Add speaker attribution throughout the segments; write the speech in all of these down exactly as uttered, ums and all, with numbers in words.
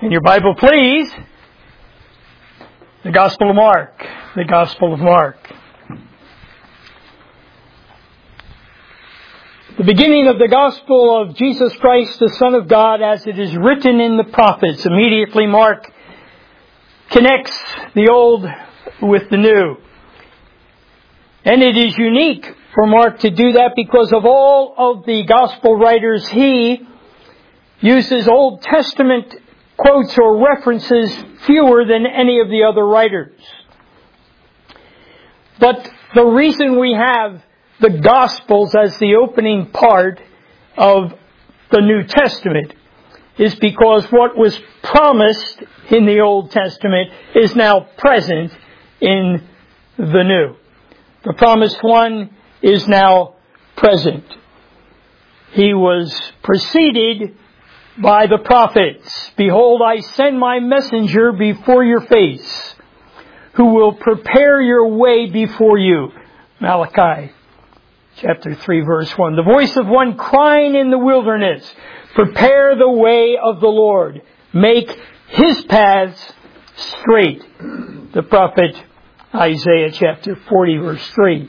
Speaker 1: In your Bible, please, the Gospel of Mark. The Gospel of Mark. The beginning of the Gospel of Jesus Christ, the Son of God, as it is written in the prophets. Immediately Mark connects the old with the new. And it is unique for Mark to do that because of all of the Gospel writers, he uses Old Testament quotes or references fewer than any of the other writers. But the reason we have the Gospels as the opening part of the New Testament is because what was promised in the Old Testament is now present in the New. The promised one is now present. He was preceded by the prophets. Behold, I send my messenger before your face, who will prepare your way before you. Malachi chapter three, verse one. The voice of one crying in the wilderness, prepare the way of the Lord. Make his paths straight. The prophet Isaiah chapter forty, verse three.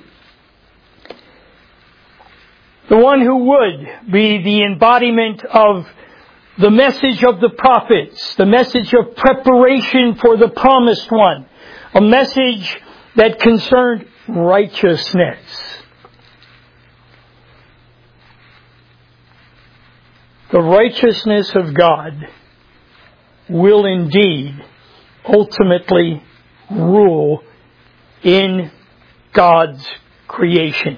Speaker 1: The one who would be the embodiment of the message of the prophets, the message of preparation for the promised one, a message that concerned righteousness. The righteousness of God will indeed ultimately rule in God's creation.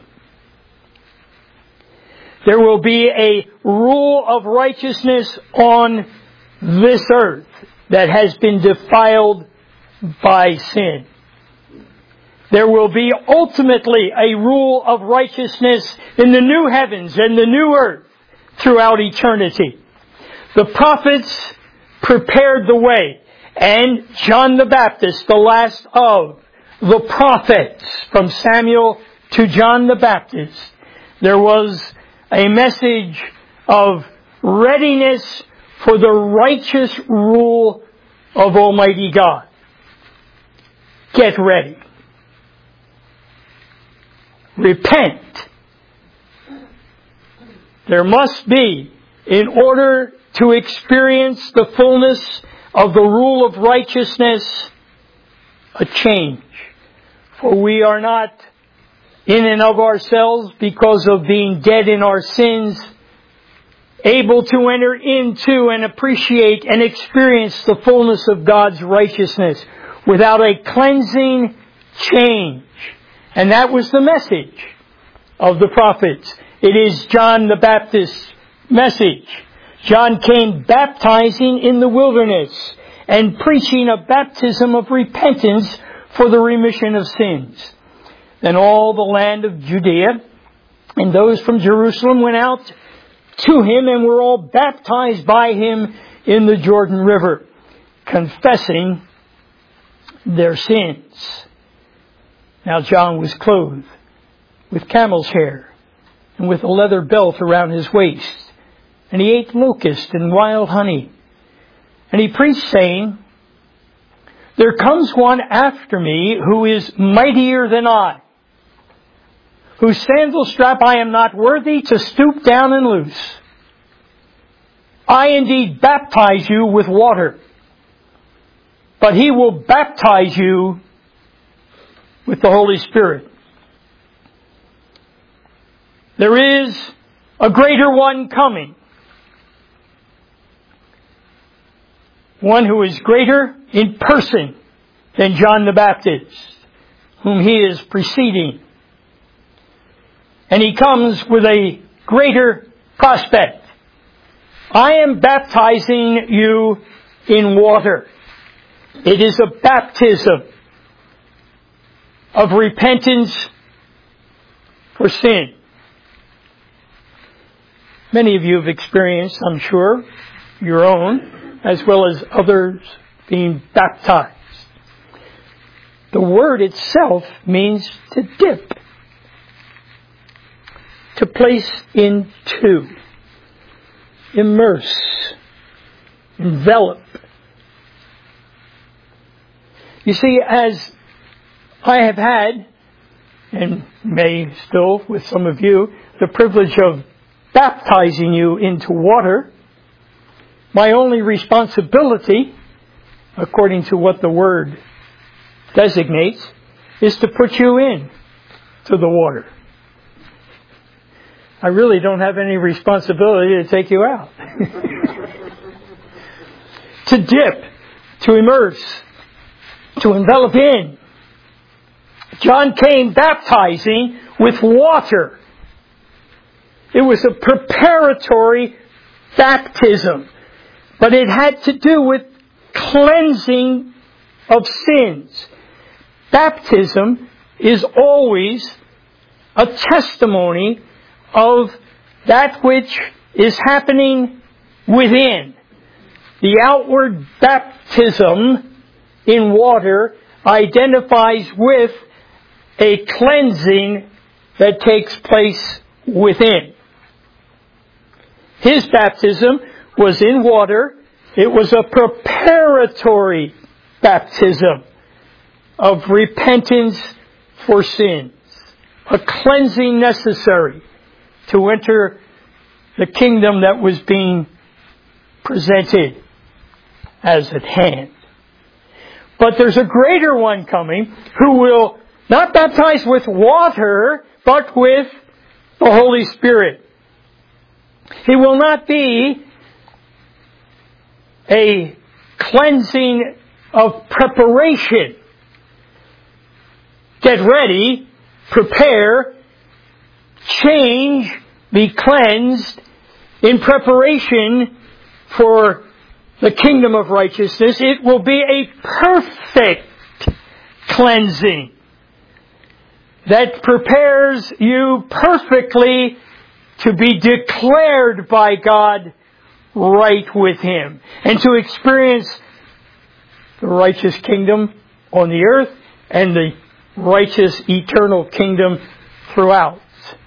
Speaker 1: There will be a rule of righteousness on this earth that has been defiled by sin. There will be ultimately a rule of righteousness in the new heavens and the new earth throughout eternity. The prophets prepared the way, and John the Baptist, the last of the prophets, from Samuel to John the Baptist, there was a message of readiness for the righteous rule of Almighty God. Get ready. Repent. There must be, in order to experience the fullness of the rule of righteousness, a change. For we are not in and of ourselves, because of being dead in our sins, able to enter into and appreciate and experience the fullness of God's righteousness without a cleansing change. And that was the message of the prophets. It is John the Baptist's message. John came baptizing in the wilderness and preaching a baptism of repentance for the remission of sins. Then all the land of Judea and those from Jerusalem went out to him and were all baptized by him in the Jordan River, confessing their sins. Now John was clothed with camel's hair and with a leather belt around his waist, and he ate locust and wild honey. And he preached, saying, there comes one after me who is mightier than I, whose sandal strap I am not worthy to stoop down and loose. I indeed baptize you with water, but he will baptize you with the Holy Spirit. There is a greater one coming, one who is greater in person than John the Baptist, whom he is preceding. And he comes with a greater prospect. I am baptizing you in water. It is a baptism of repentance for sin. Many of you have experienced, I'm sure, your own, as well as others, being baptized. The word itself means to dip, to place into, immerse, envelop, You see, as I have had, and may still with some of you, the privilege of baptizing you into water, my only responsibility, according to what the Word designates, is to put you in to the water. I really don't have any responsibility to take you out. To dip, to immerse, to envelop in. John came baptizing with water. It was a preparatory baptism, but it had to do with cleansing of sins. Baptism is always a testimony of that which is happening within. The outward baptism in water identifies with a cleansing that takes place within. His baptism was in water. It was a preparatory baptism of repentance for sins, a cleansing necessary to enter the kingdom that was being presented as at hand. But there's a greater one coming who will not baptize with water, but with the Holy Spirit. It will not be a cleansing of preparation. Get ready, prepare, change, be cleansed in preparation for the kingdom of righteousness. It will be a perfect cleansing that prepares you perfectly to be declared by God right with Him and to experience the righteous kingdom on the earth and the righteous eternal kingdom throughout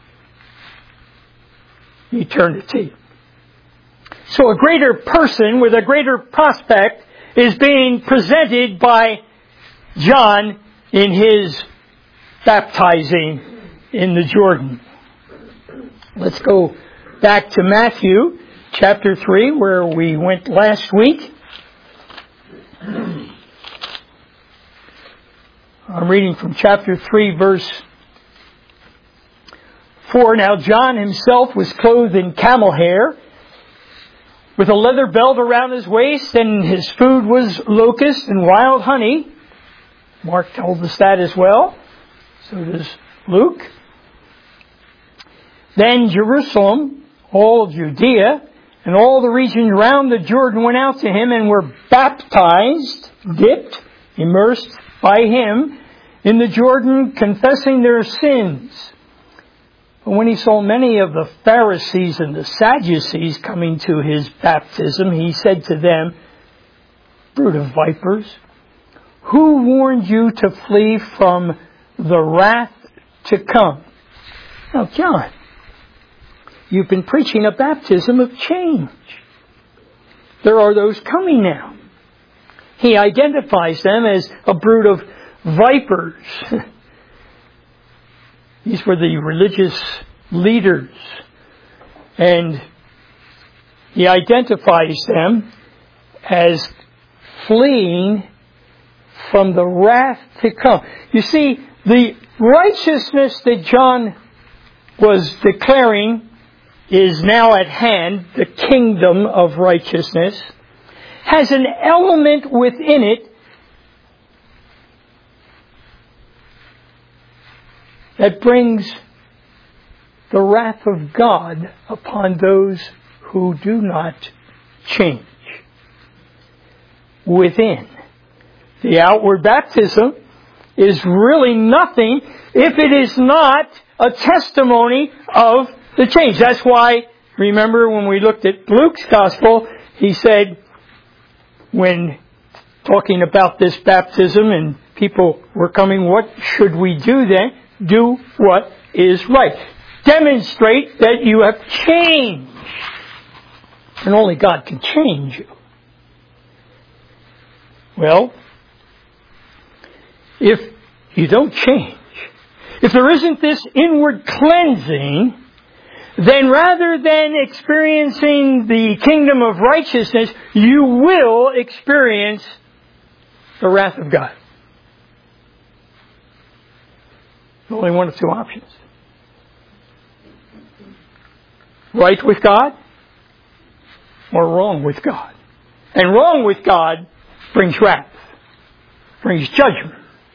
Speaker 1: eternity. So a greater person with a greater prospect is being presented by John in his baptizing in the Jordan. Let's go back to Matthew chapter three, where we went last week. I'm reading from chapter three, verse four. Now John himself was clothed in camel hair, with a leather belt around his waist, and his food was locust and wild honey. Mark told us that as well. So does Luke. Then Jerusalem, all of Judea, and all the region around the Jordan went out to him and were baptized, dipped, immersed by him in the Jordan, confessing their sins. But when he saw many of the Pharisees and the Sadducees coming to his baptism, he said to them, "Brood of vipers, who warned you to flee from the wrath to come?" Now, John, you've been preaching a baptism of change. There are those coming now. He identifies them as a brood of vipers. These were the religious leaders. And he identifies them as fleeing from the wrath to come. You see, the righteousness that John was declaring is now at hand, the kingdom of righteousness, has an element within it that brings the wrath of God upon those who do not change. Within. The outward baptism is really nothing if it is not a testimony of the change. That's why, remember when we looked at Luke's gospel, he said, when talking about this baptism and people were coming, what should we do then? Do what is right. Demonstrate that you have changed. And only God can change you. Well, if you don't change, if there isn't this inward cleansing, then rather than experiencing the kingdom of righteousness, you will experience the wrath of God. Only one of two options. Right with God or wrong with God. And wrong with God brings wrath, brings judgment.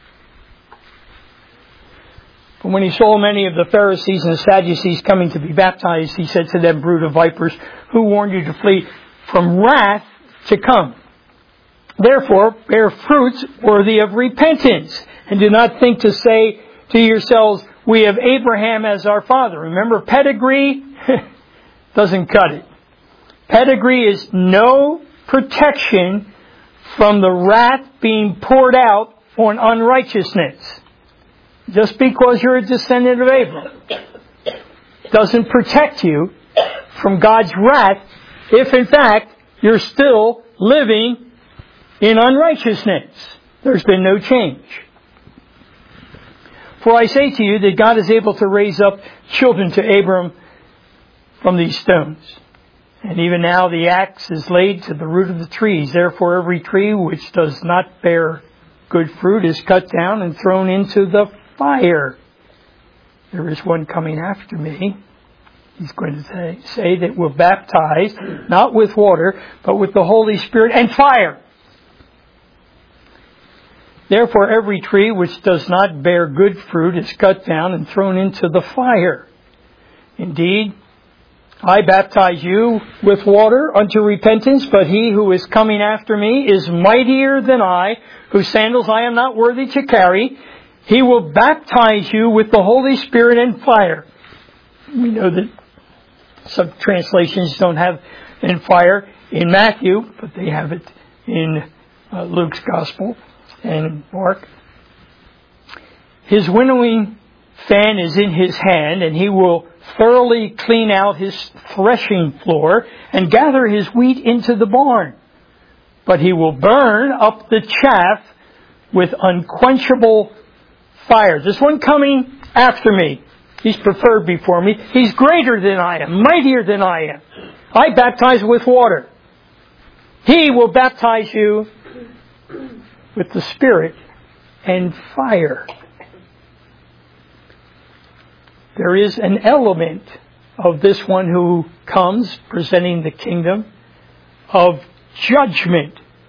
Speaker 1: But when he saw many of the Pharisees and the Sadducees coming to be baptized, he said to them, brood of vipers, who warned you to flee from wrath to come? Therefore, bear fruits worthy of repentance, and do not think to say to yourselves, we have Abraham as our father. Remember, pedigree doesn't cut it. Pedigree is no protection from the wrath being poured out on unrighteousness. Just because you're a descendant of Abraham doesn't protect you from God's wrath if, in fact, you're still living in unrighteousness. There's been no change. For I say to you that God is able to raise up children to Abram from these stones. And even now the axe is laid to the root of the trees. Therefore every tree which does not bear good fruit is cut down and thrown into the fire. There is one coming after me. He's going to say, say that we're baptized, not with water, but with the Holy Spirit and fire. Therefore every tree which does not bear good fruit is cut down and thrown into the fire. Indeed, I baptize you with water unto repentance, but he who is coming after me is mightier than I, whose sandals I am not worthy to carry. He will baptize you with the Holy Spirit and fire. We know that some translations don't have in fire in Matthew, but they have it in uh, Luke's Gospel and Mark. His winnowing fan is in his hand, and he will thoroughly clean out his threshing floor and gather his wheat into the barn. But he will burn up the chaff with unquenchable fire. There's one coming after me. He's preferred before me. He's greater than I am, mightier than I am. I baptize with water. He will baptize you with the Spirit and fire. There is an element of this one who comes presenting the kingdom of judgment.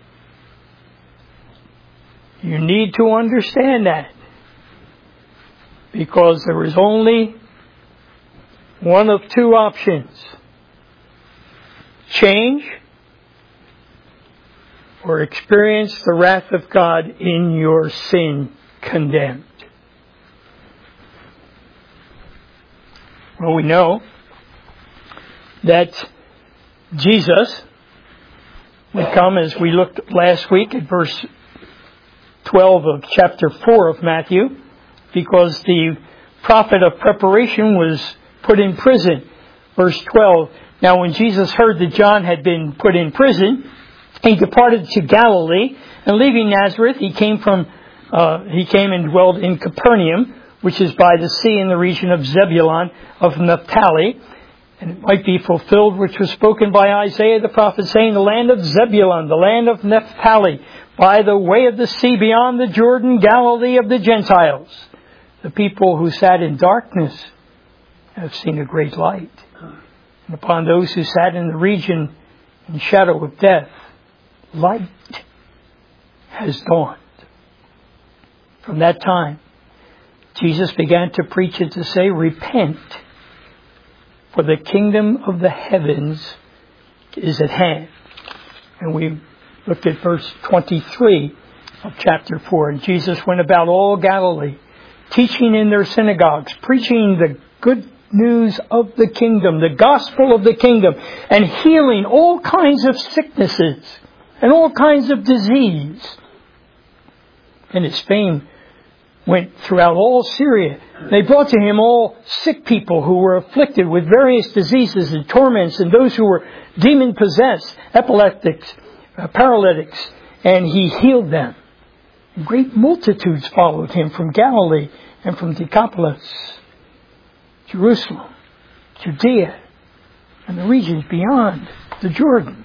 Speaker 1: You need to understand that, because there is only one of two options: change or experience the wrath of God in your sin condemned. Well, we know that Jesus would come, as we looked last week at verse twelve of chapter four of Matthew, because the prophet of preparation was put in prison. Verse twelve, now when Jesus heard that John had been put in prison, he departed to Galilee, and leaving Nazareth, he came from uh, he came and dwelled in Capernaum, which is by the sea in the region of Zebulun of Naphtali. And it might be fulfilled which was spoken by Isaiah the prophet, saying, the land of Zebulun, the land of Naphtali, by the way of the sea beyond the Jordan, Galilee of the Gentiles. The people who sat in darkness have seen a great light. And upon those who sat in the region and shadow of death, light has dawned. From that time, Jesus began to preach and to say, repent, for the kingdom of the heavens is at hand. And we looked at verse twenty-three of chapter four. And Jesus went about all Galilee, teaching in their synagogues, preaching the good news of the kingdom, the gospel of the kingdom, and healing all kinds of sicknesses and all kinds of disease. And his fame went throughout all Syria. They brought to him all sick people who were afflicted with various diseases and torments, and those who were demon-possessed, epileptics, uh, paralytics, and he healed them. Great multitudes followed him from Galilee and from Decapolis, Jerusalem, Judea, and the regions beyond the Jordan.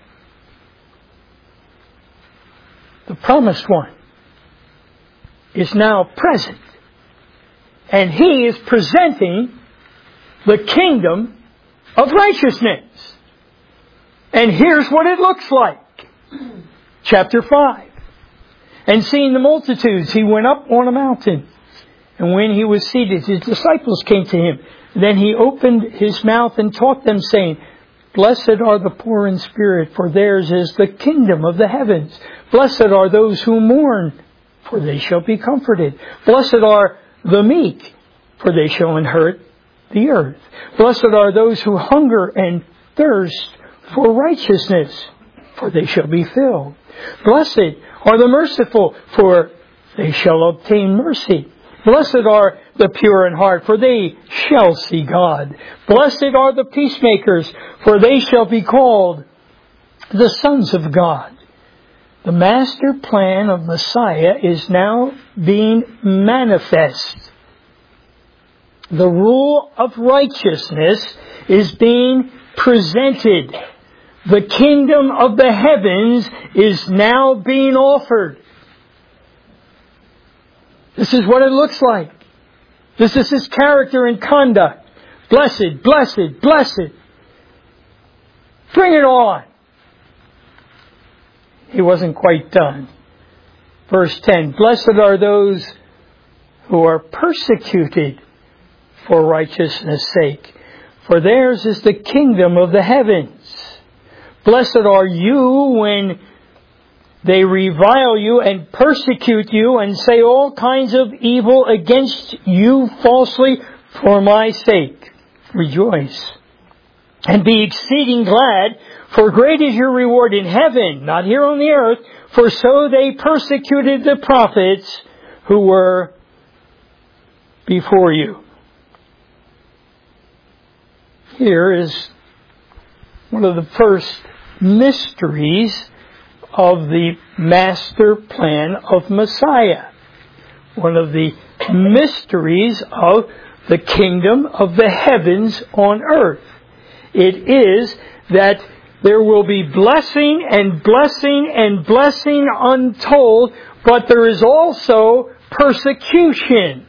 Speaker 1: The promised one is now present. And he is presenting the kingdom of righteousness. And here's what it looks like. Chapter five. And seeing the multitudes, he went up on a mountain. And when he was seated, his disciples came to him. Then he opened his mouth and taught them, saying, Blessed are the poor in spirit, for theirs is the kingdom of the heavens. Blessed are those who mourn, for they shall be comforted. Blessed are the meek, for they shall inherit the earth. Blessed are those who hunger and thirst for righteousness, for they shall be filled. Blessed are the merciful, for they shall obtain mercy. Blessed are the pure in heart, for they shall see God. Blessed are the peacemakers, for they shall be called the sons of God. The master plan of Messiah is now being manifest. The rule of righteousness is being presented. The kingdom of the heavens is now being offered. This is what it looks like. This is his character and conduct. Blessed, blessed, blessed. Bring it on. He wasn't quite done. Verse ten, Blessed are those who are persecuted for righteousness' sake, for theirs is the kingdom of the heavens. Blessed are you when they revile you and persecute you and say all kinds of evil against you falsely for my sake. Rejoice and be exceeding glad, for great is your reward in heaven, not here on the earth, for so they persecuted the prophets who were before you. Here is one of the first mysteries of the master plan of Messiah. One of the mysteries of the kingdom of the heavens on earth. It is that there will be blessing and blessing and blessing untold, but there is also persecution.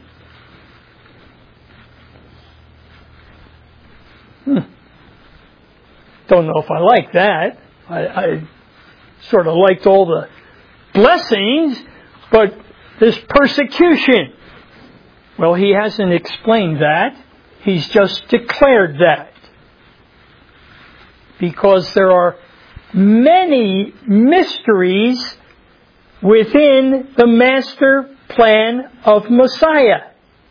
Speaker 1: Hmm. Don't know if I like that. I, I sort of liked all the blessings, but this persecution. Well, he hasn't explained that. He's just declared that. Because there are many mysteries within the master plan of Messiah.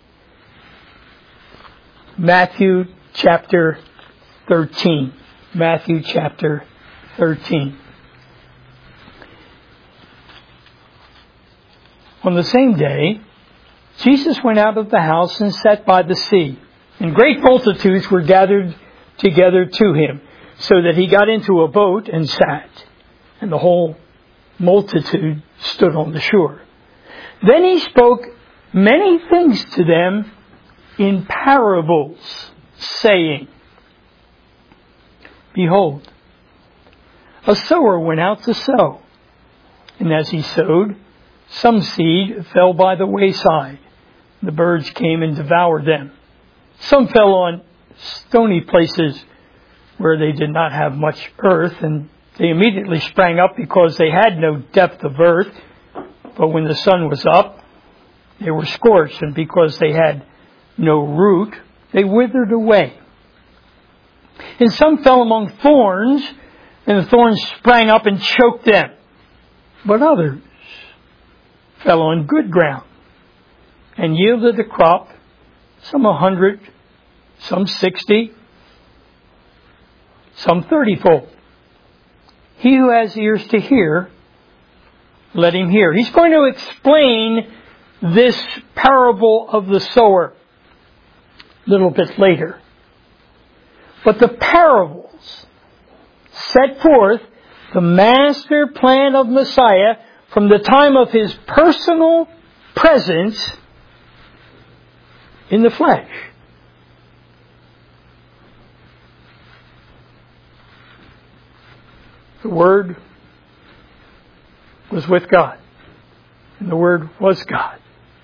Speaker 1: Matthew chapter thirteen. Matthew chapter thirteen. On the same day, Jesus went out of the house and sat by the sea, and great multitudes were gathered together to him, so that he got into a boat and sat, and the whole multitude stood on the shore. Then he spoke many things to them in parables, saying, Behold, a sower went out to sow, and as he sowed, some seed fell by the wayside. The birds came and devoured them. Some fell on stony places where they did not have much earth, and they immediately sprang up because they had no depth of earth. But when the sun was up, they were scorched, and because they had no root, they withered away. And some fell among thorns, and the thorns sprang up and choked them. But others fell on good ground and yielded a crop, some a hundred, some sixty, some thirtyfold. He who has ears to hear, let him hear. He's going to explain this parable of the sower a little bit later. But the parables set forth the master plan of Messiah from the time of His personal presence in the flesh. The Word was with God, and the Word was God.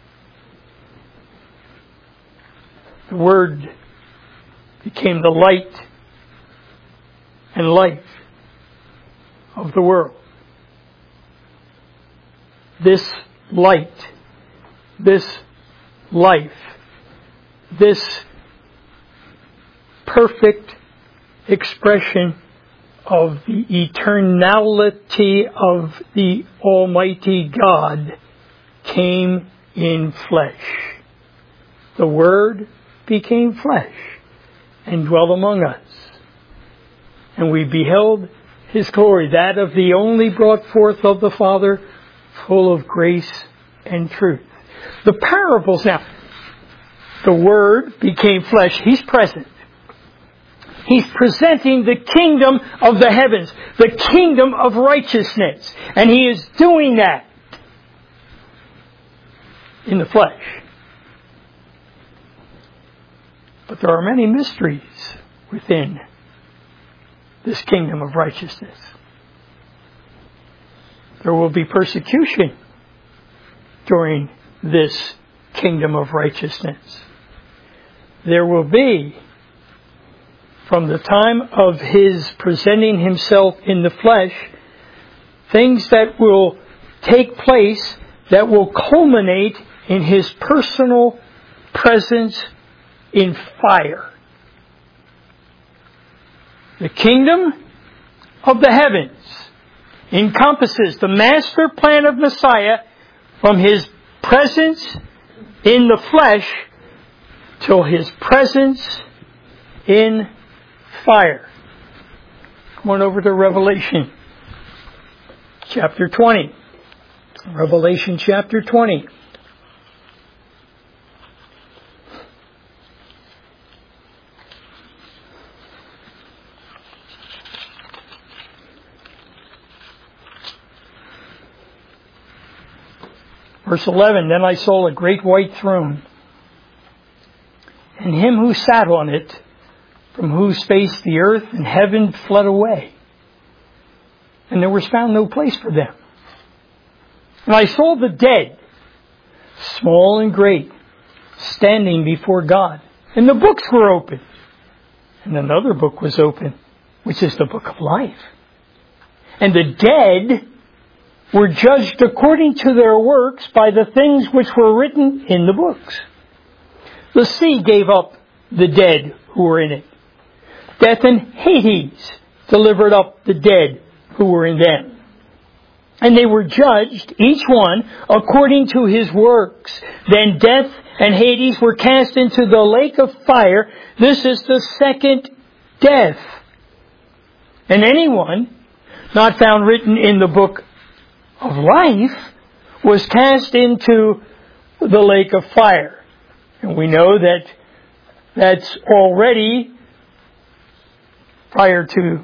Speaker 1: The Word became the light and life of the world. This light, this life, this perfect expression of the eternality of the Almighty God came in flesh. The Word became flesh and dwelt among us. And we beheld His glory, that of the only brought forth of the Father, full of grace and truth. The parables now, the Word became flesh. He's present. He's presenting the kingdom of the heavens, the kingdom of righteousness. And He is doing that in the flesh. But there are many mysteries within this kingdom of righteousness. There will be persecution during this kingdom of righteousness. There will be, from the time of His presenting Himself in the flesh, things that will take place that will culminate in His personal presence in fire. The kingdom of the heavens encompasses the master plan of Messiah from His presence in the flesh till His presence in fire. Come on over to Revelation chapter twenty. Revelation chapter twenty. Verse eleven, then I saw a great white throne, and Him who sat on it, from whose face the earth and heaven fled away, and there was found no place for them. And I saw the dead, small and great, standing before God, and the books were open. And another book was open, which is the book of life. And the dead were judged according to their works by the things which were written in the books. The sea gave up the dead who were in it. Death and Hades delivered up the dead who were in them. And they were judged, each one, according to his works. Then death and Hades were cast into the lake of fire. This is the second death. And anyone not found written in the book of life was cast into the lake of fire. And we know that that's already prior to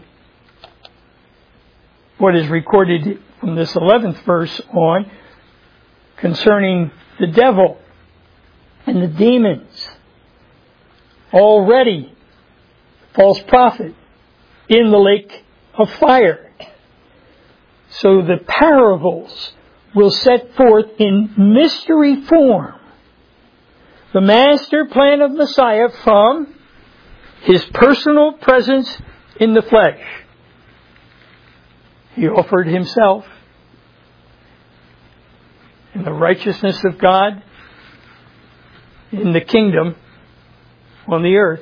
Speaker 1: what is recorded from this eleventh verse on concerning the devil and the demons. Already false prophet in the lake of fire. So the parables will set forth in mystery form the master plan of Messiah from His personal presence in the flesh. He offered Himself in the righteousness of God in the kingdom on the earth.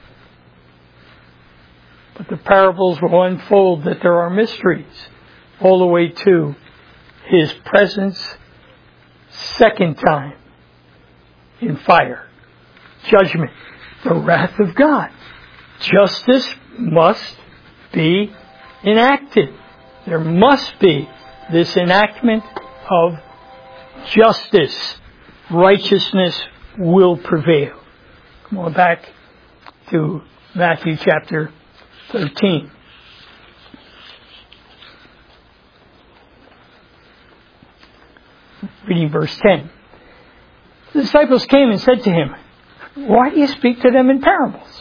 Speaker 1: But the parables will unfold that there are mysteries all the way to His presence second time in fire. Judgment. The wrath of God. Justice must be enacted. There must be this enactment of justice. Righteousness will prevail. Come on back to Matthew chapter thirteen. reading verse ten. The disciples came and said to him, "Why do you speak to them in parables?"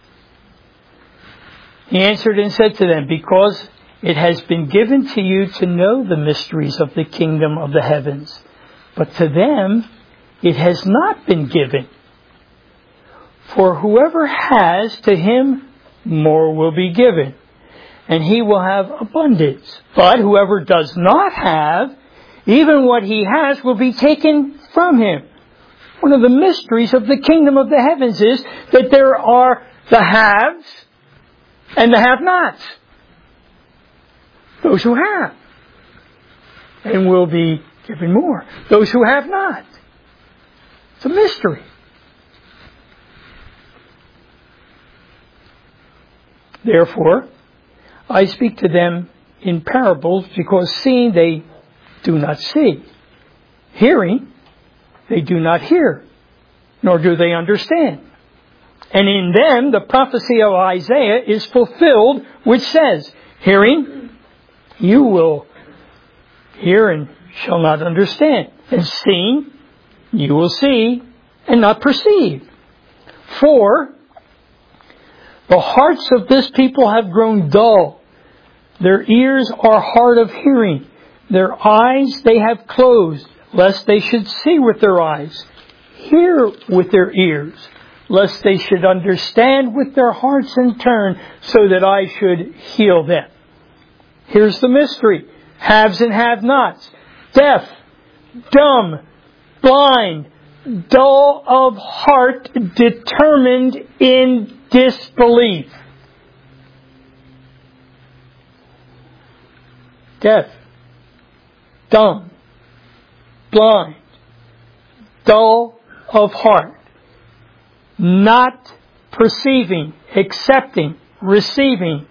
Speaker 1: He answered and said to them, "Because it has been given to you to know the mysteries of the kingdom of the heavens, but to them it has not been given. For whoever has, to him more will be given, and he will have abundance. But whoever does not have, even what he has will be taken from him." One of the mysteries of the kingdom of the heavens is that there are the haves and the have-nots. Those who have and will be given more. Those who have not. It's a mystery. Therefore, I speak to them in parables, because seeing they do not see, hearing they do not hear, nor do they understand. And in them the prophecy of Isaiah is fulfilled, which says, "Hearing, you will hear and shall not understand, and seeing, you will see and not perceive. For the hearts of this people have grown dull. Their ears are hard of hearing. Their eyes they have closed, lest they should see with their eyes, hear with their ears, lest they should understand with their hearts and turn, so that I should heal them." Here's the mystery. Haves and have-nots. Deaf, dumb, blind, dull of heart, determined in disbelief. Deaf, dumb, blind, dull of heart, not perceiving, accepting, receiving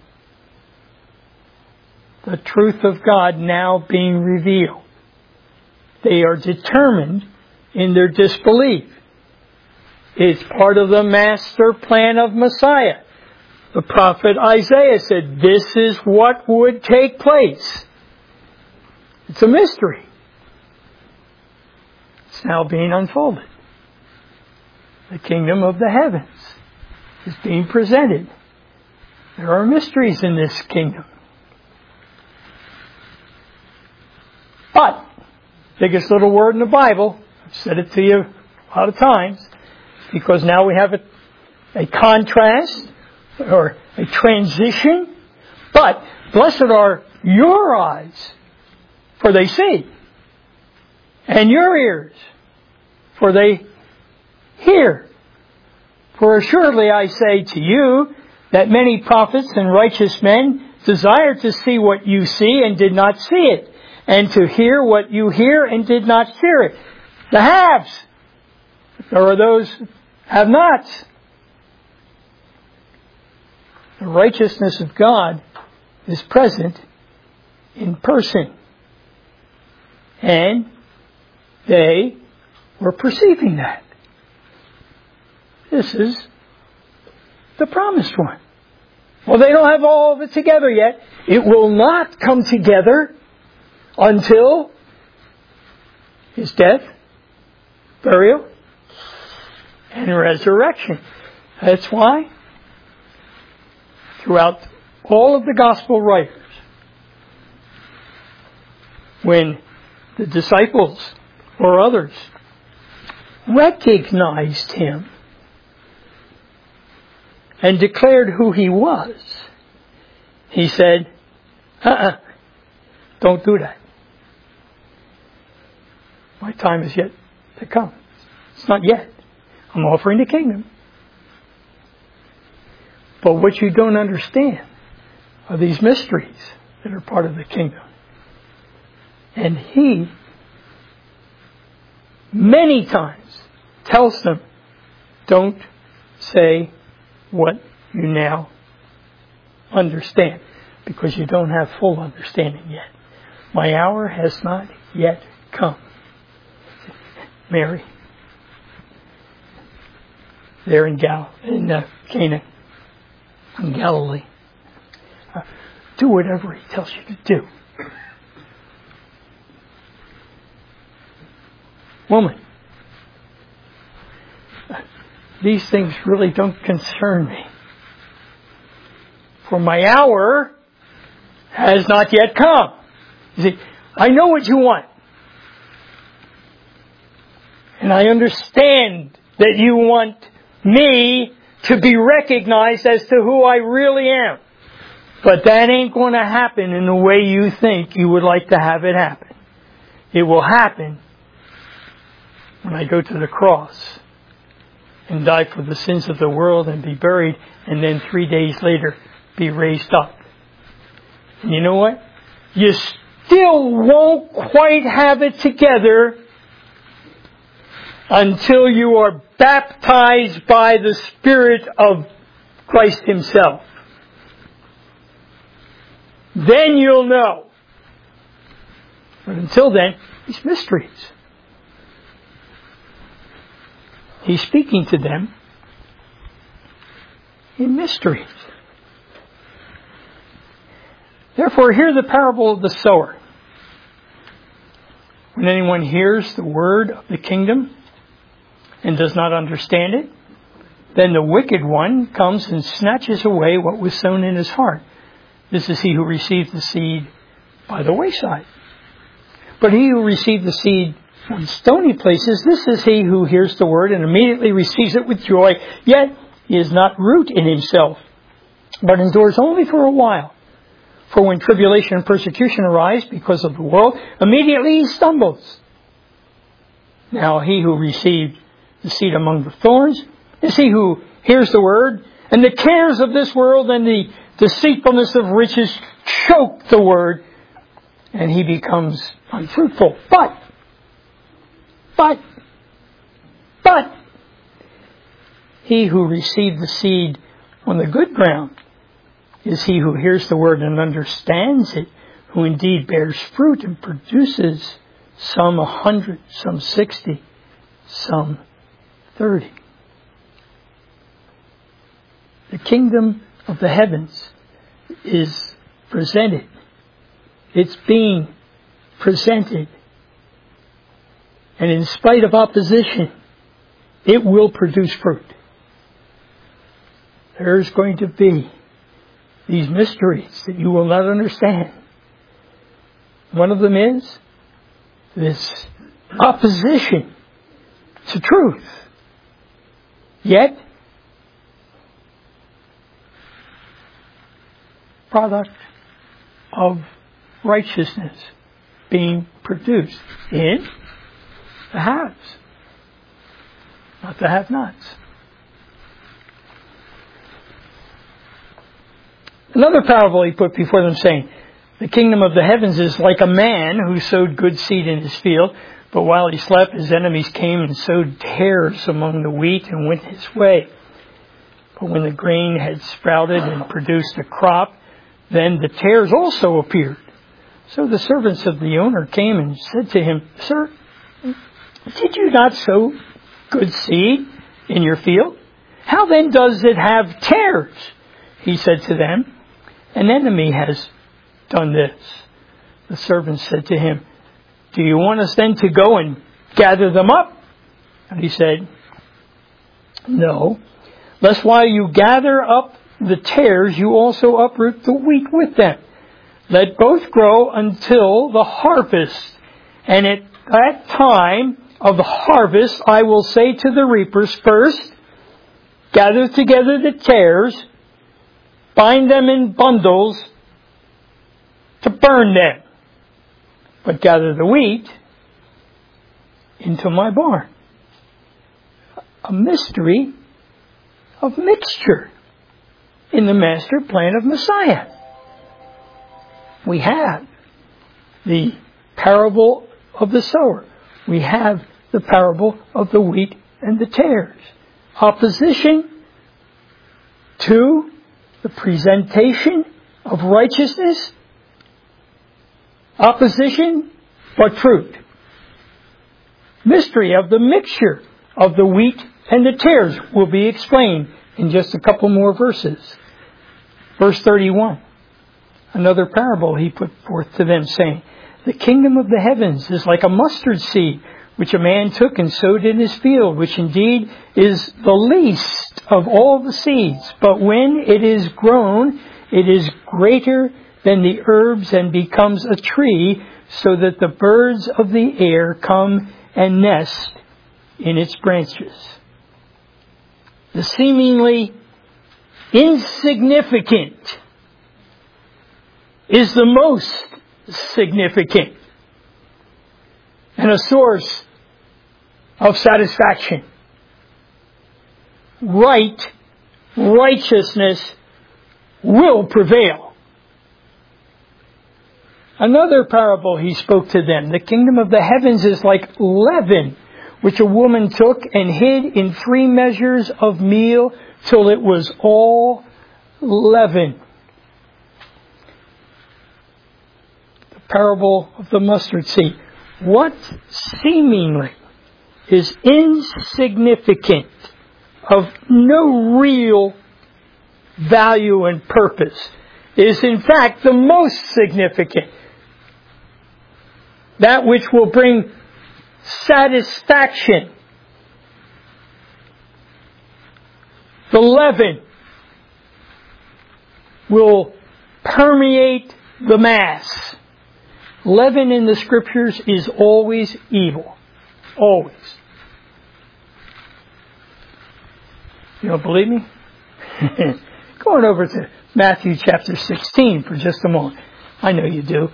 Speaker 1: the truth of God now being revealed. They are determined in their disbelief. It's part of the master plan of Messiah. The prophet Isaiah said, this is what would take place. It's a mystery. It's now being unfolded. The kingdom of the heavens is being presented. There are mysteries in this kingdom. But, biggest little word in the Bible, I've said it to you a lot of times, because now we have a, a contrast or a transition. But, blessed are your eyes, for they see, and your ears, for they hear. For assuredly I say to you, that many prophets and righteous men desired to see what you see and did not see it, and to hear what you hear and did not hear it. The haves. There are those have-nots. The righteousness of God is present in person. And they were perceiving that. This is the promised one. Well, they don't have all of it together yet. It will not come together until His death, burial, and resurrection. That's why throughout all of the gospel writers, when the disciples or others recognized Him and declared who He was, He said, uh-uh, don't do that. My time is yet to come. It's not yet. I'm offering the kingdom. But what you don't understand are these mysteries that are part of the kingdom. And He, many times, tells them, don't say what you now understand, because you don't have full understanding yet. My hour has not yet come. Mary, there in Gal in uh, Cana, in Galilee, uh, do whatever He tells you to do. woman. These things really don't concern me. For my hour has not yet come. You see, I know what you want. And I understand that you want me to be recognized as to who I really am. But that ain't going to happen in the way you think you would like to have it happen. It will happen when I go to the cross and die for the sins of the world and be buried, and then three days later be raised up. And you know what? You still won't quite have it together until you are baptized by the Spirit of Christ Himself. Then you'll know. But until then, these mysteries. He's speaking to them in mysteries. Therefore, hear the parable of the sower. When anyone hears the word of the kingdom and does not understand it, then the wicked one comes and snatches away what was sown in his heart. This is he who received the seed by the wayside. But he who received the seed on stony places, this is he who hears the word and immediately receives it with joy, yet he is not root in himself, but endures only for a while. For when tribulation and persecution arise because of the world, immediately he stumbles. Now he who received the seed among the thorns is he who hears the word, and the cares of this world and the deceitfulness of riches choke the word, and he becomes unfruitful. But, but, but, he who received the seed on the good ground is he who hears the word and understands it, who indeed bears fruit and produces some a hundred, some sixty, some thirty. The kingdom of the heavens is presented. It's being presented. And in spite of opposition, it will produce fruit. There's going to be these mysteries that you will not understand. One of them is this opposition to truth. Yet, product of righteousness being produced in the haves, not the have-nots. Another parable he put before them, saying, the kingdom of the heavens is like a man who sowed good seed in his field, but while he slept, his enemies came and sowed tares among the wheat and went his way. But when the grain had sprouted and produced a crop, then the tares also appeared. So the servants of the owner came and said to him, Sir, did you not sow good seed in your field? How then does it have tares? He said to them, an enemy has done this. The servants said to him, do you want us then to go and gather them up? And he said, no, lest while you gather up the tares, you also uproot the wheat with them. Let both grow until the harvest. And at that time of the harvest, I will say to the reapers, first, gather together the tares, bind them in bundles to burn them, but gather the wheat into my barn. A mystery of mixture in the master plan of Messiah. We have the parable of the sower. We have the parable of the wheat and the tares. Opposition to the presentation of righteousness. Opposition, but fruit. Mystery of the mixture of the wheat and the tares will be explained in just a couple more verses. Verse thirty-one. Another parable he put forth to them, saying, the kingdom of the heavens is like a mustard seed, which a man took and sowed in his field, which indeed is the least of all the seeds. But when it is grown, it is greater than the herbs and becomes a tree, so that the birds of the air come and nest in its branches. The seemingly insignificant is the most significant and a source of satisfaction. Right, righteousness will prevail. Another parable he spoke to them. The kingdom of the heavens is like leaven, which a woman took and hid in three measures of meal till it was all leavened. The parable of the mustard seed. What seemingly is insignificant, of no real value and purpose, is in fact the most significant. That which will bring satisfaction. The leaven will permeate the mass. Leaven in the Scriptures is always evil. Always. You don't believe me? Going over to Matthew chapter sixteen for just a moment. I know you do.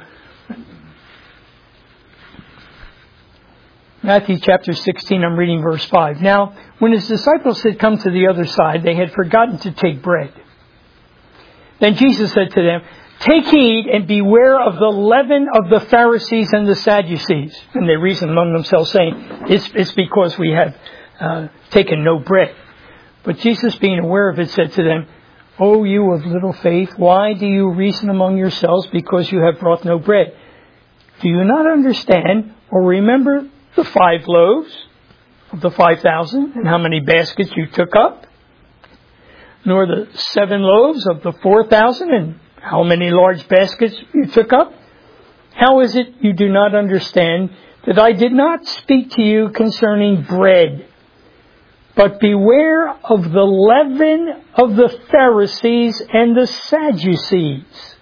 Speaker 1: Matthew chapter sixteen, I'm reading verse five. Now, when his disciples had come to the other side, they had forgotten to take bread. Then Jesus said to them, "Take heed and beware of the leaven of the Pharisees and the Sadducees." And they reasoned among themselves, saying, It's, it's because we have uh, taken no bread. But Jesus, being aware of it, said to them, "O you of little faith, why do you reason among yourselves because you have brought no bread? Do you not understand or remember the five loaves of the five thousand, and how many baskets you took up? Nor the seven loaves of the four thousand, and how many large baskets you took up? How is it you do not understand that I did not speak to you concerning bread? But beware of the leaven of the Pharisees and the Sadducees."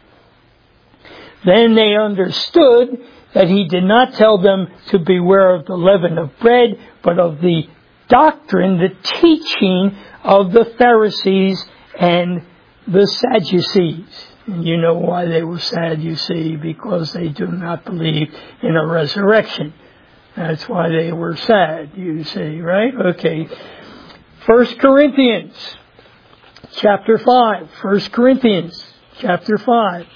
Speaker 1: Then they understood that he did not tell them to beware of the leaven of bread, but of the doctrine, the teaching of the Pharisees and the Sadducees. And you know why they were sad, you see, because they do not believe in a resurrection. That's why they were sad, you see, right? Okay. First Corinthians chapter five. First Corinthians chapter five.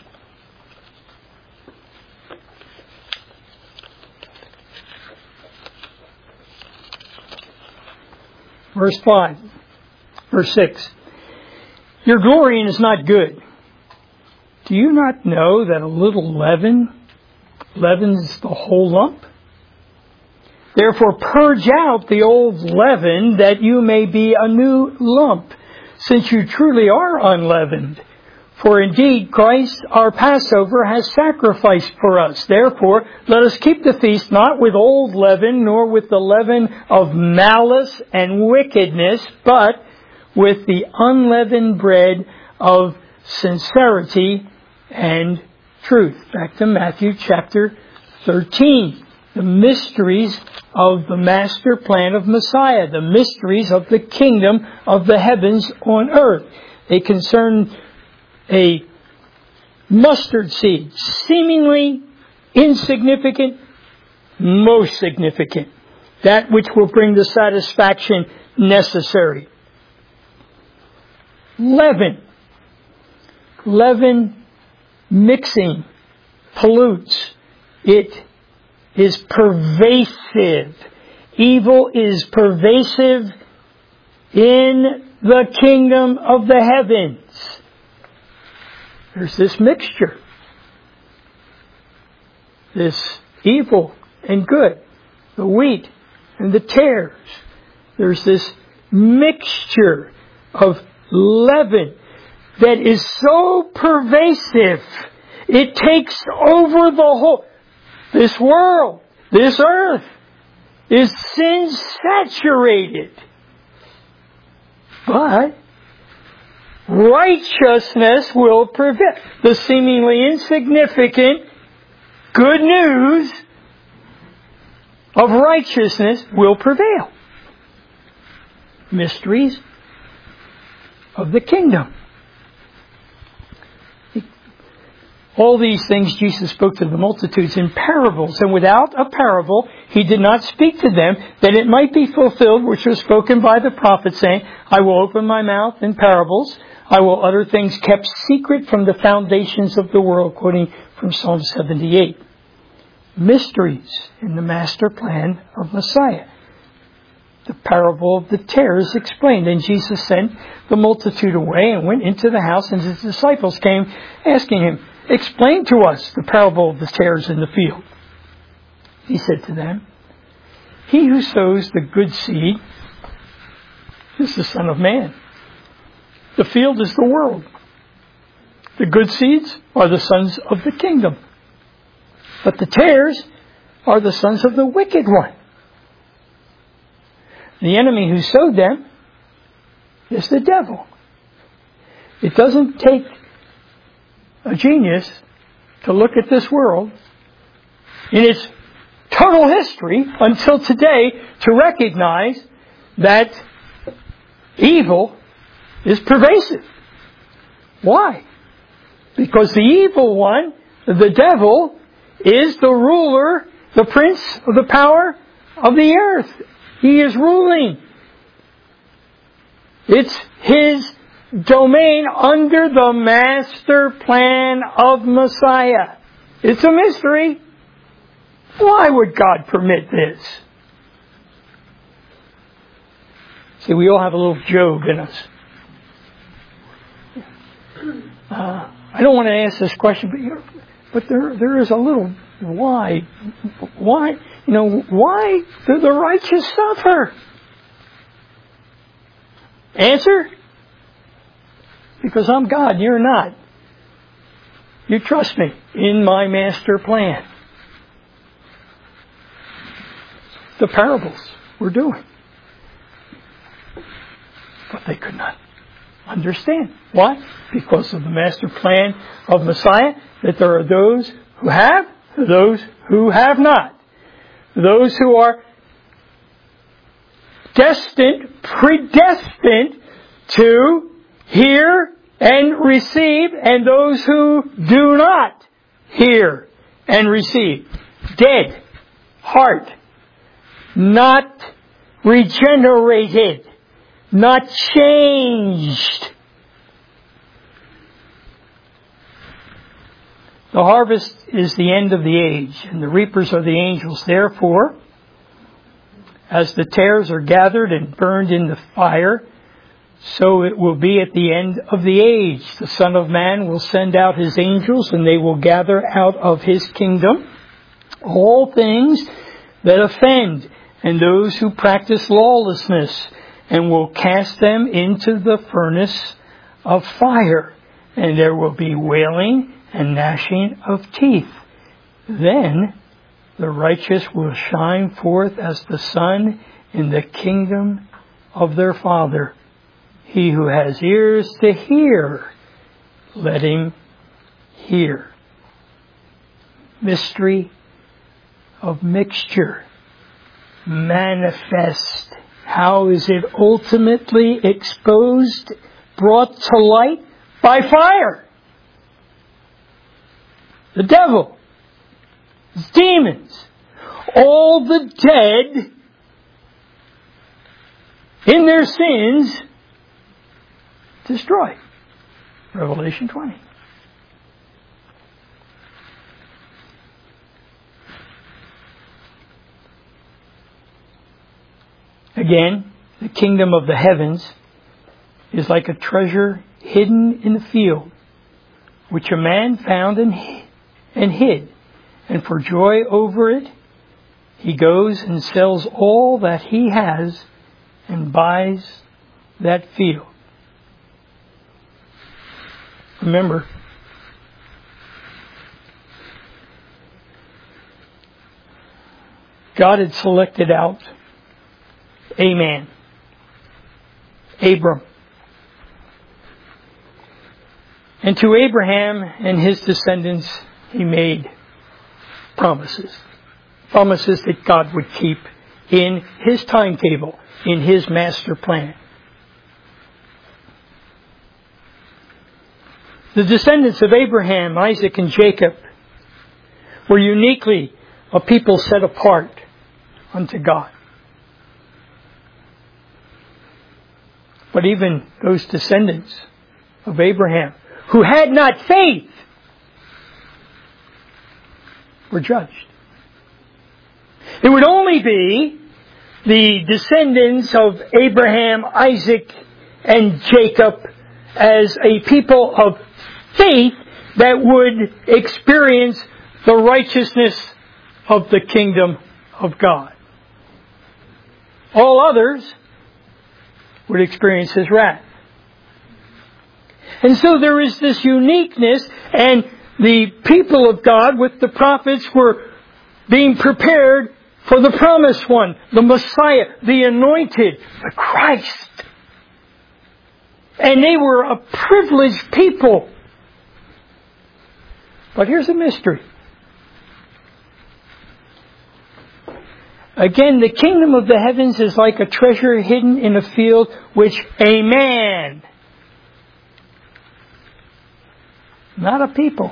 Speaker 1: Verse five. Verse six. Your glorying is not good. Do you not know that a little leaven leavens the whole lump? Therefore purge out the old leaven, that you may be a new lump, since you truly are unleavened. For indeed Christ our Passover has sacrificed for us. Therefore let us keep the feast not with old leaven, nor with the leaven of malice and wickedness, but with the unleavened bread of sincerity and truth. Back to Matthew chapter thirteen. The mysteries of the master plan of Messiah. The mysteries of the kingdom of the heavens on earth. They concern a mustard seed. Seemingly insignificant, most significant. That which will bring the satisfaction necessary. Leaven. Leaven mixing pollutes. It is pervasive. Evil is pervasive in the kingdom of the heavens. There's this mixture. This evil and good. The wheat and the tares. There's this mixture of leaven that is so pervasive. It takes over the whole, this world, this earth. is sin-saturated. But righteousness will prevail. The seemingly insignificant good news of righteousness will prevail. Mysteries of the kingdom. All these things Jesus spoke to the multitudes in parables, and without a parable He did not speak to them, that it might be fulfilled which was spoken by the prophet, saying, I will open my mouth in parables, I will utter things kept secret from the foundations of the world, quoting from Psalm seventy-eight. Mysteries in the master plan of Messiah. The parable of the tares explained. And Jesus sent the multitude away and went into the house, and His disciples came asking Him, explain to us the parable of the tares in the field. He said to them, He who sows the good seed is the Son of Man. The field is the world. The good seeds are the sons of the kingdom. But the tares are the sons of the wicked one. The enemy who sowed them is the devil. It doesn't take a genius to look at this world in its total history until today to recognize that evil is pervasive. Why? Because the evil one, the devil, is the ruler, the prince of the power of the earth. He is ruling. It's his domain under the master plan of Messiah. It's a mystery. Why would God permit this? See, we all have a little Job in us. Uh, I don't want to ask this question, but you're, but there there is a little why. Why, you know, why do the righteous suffer? Answer? Because I'm God and you're not. You trust me in my master plan. The parables were doing. But they could not understand. Why? Because of the master plan of Messiah, that there are those who have, those who have not. Those who are destined, predestined to hear and receive, and those who do not hear and receive. Dead heart, not regenerated, not changed. The harvest is the end of the age, and the reapers are the angels. Therefore, as the tares are gathered and burned in the fire, so it will be at the end of the age. The Son of Man will send out His angels, and they will gather out of His kingdom all things that offend, and those who practice lawlessness, and will cast them into the furnace of fire. And there will be wailing and gnashing of teeth. Then the righteous will shine forth as the sun in the kingdom of their Father. He who has ears to hear, let him hear. Mystery of mixture. Manifest. How is it ultimately exposed, brought to light? By fire. The devil, his demons, all the dead in their sins, destroyed. Revelation twenty. Again, the kingdom of the heavens is like a treasure hidden in the field, which a man found and hid. and hid, and for joy over it, he goes and sells all that he has and buys that field. Remember, God had selected out a man, Abram. And to Abraham and his descendants, He made promises. Promises that God would keep in His timetable, in His master plan. The descendants of Abraham, Isaac, and Jacob were uniquely a people set apart unto God. But even those descendants of Abraham who had not faith were judged. It would only be the descendants of Abraham, Isaac, and Jacob as a people of faith that would experience the righteousness of the kingdom of God. All others would experience His wrath. And so there is this uniqueness, and the people of God with the prophets were being prepared for the promised one, the Messiah, the anointed, the Christ. And they were a privileged people. But here's a mystery. Again, the kingdom of the heavens is like a treasure hidden in a field which a man, not a people,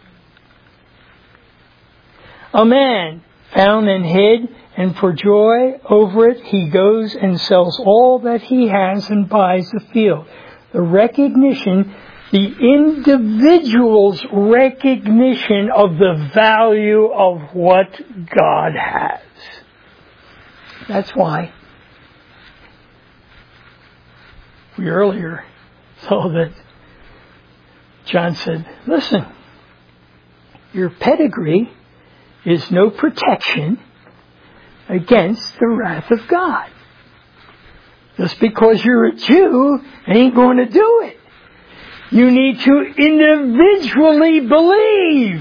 Speaker 1: a man found and hid, and for joy over it he goes and sells all that he has and buys the field. The recognition, the individual's recognition of the value of what God has. That's why we earlier saw that John said, listen, your pedigree is no protection against the wrath of God. Just because you're a Jew ain't going to do it. You need to individually believe.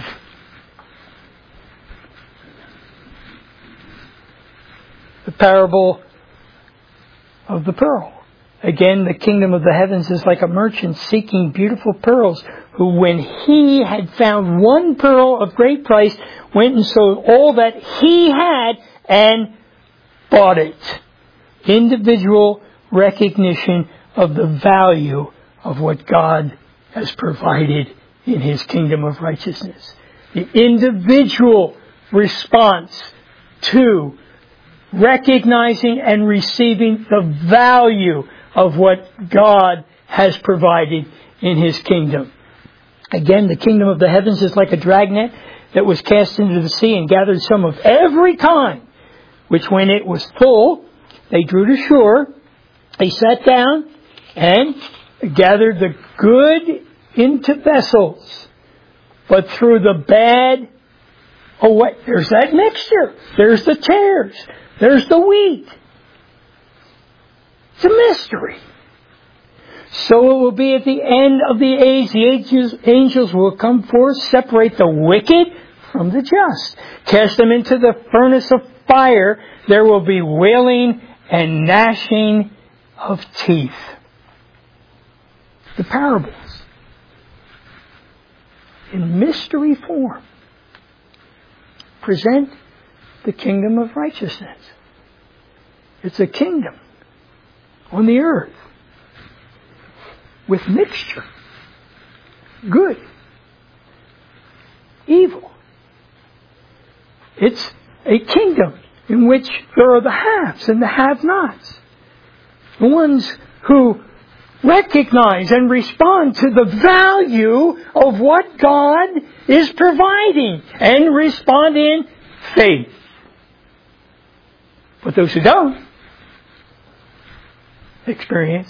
Speaker 1: The parable of the pearl. Again, the kingdom of the heavens is like a merchant seeking beautiful pearls, who when he had found one pearl of great price, went and sold all that he had and bought it. Individual recognition of the value of what God has provided in His kingdom of righteousness. The individual response to recognizing and receiving the value of what God has provided in His kingdom. Again, the kingdom of the heavens is like a dragnet that was cast into the sea and gathered some of every kind, which when it was full, they drew to shore. They sat down and gathered the good into vessels, but threw the bad away. There's that mixture. There's the tares. There's the wheat. It's a mystery. So it will be at the end of the age. The angels, angels will come forth, separate the wicked from the just, cast them into the furnace of fire. There will be wailing and gnashing of teeth. The parables, in mystery form, present the kingdom of righteousness. It's a kingdom on the earth with mixture. Good. Evil. It's a kingdom in which there are the haves and the have-nots. The ones who recognize and respond to the value of what God is providing and respond in faith. But those who don't experience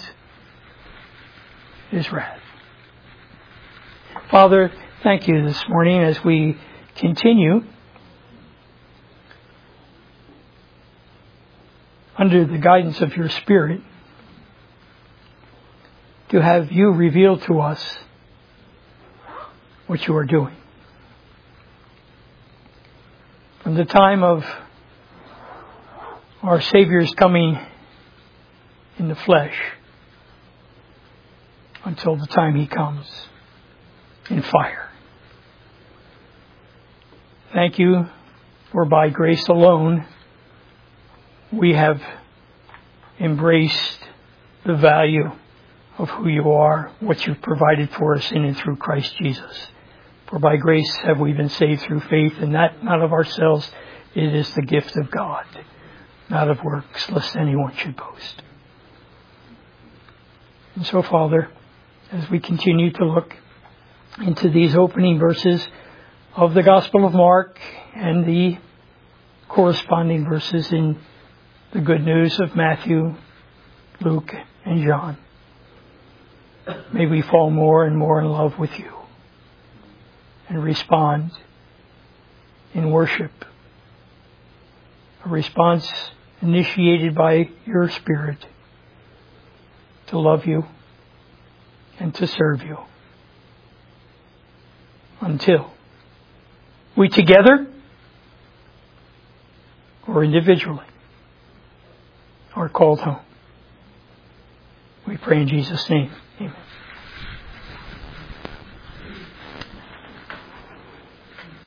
Speaker 1: His wrath. Father, thank You this morning as we continue under the guidance of Your Spirit to have You reveal to us what You are doing. From the time of our Savior is coming in the flesh until the time He comes in fire. Thank you for by grace alone we have embraced the value of who you are, what you've provided for us in and through Christ Jesus. For by grace have we been saved through faith, and that not of ourselves, it is the gift of God, not of works, lest anyone should boast. And so, Father, as we continue to look into these opening verses of the Gospel of Mark and the corresponding verses in the good news of Matthew, Luke, and John, may we fall more and more in love with you and respond in worship, a response initiated by your Spirit to love you and to serve you until we together or individually are called home. We pray in Jesus' name. Amen.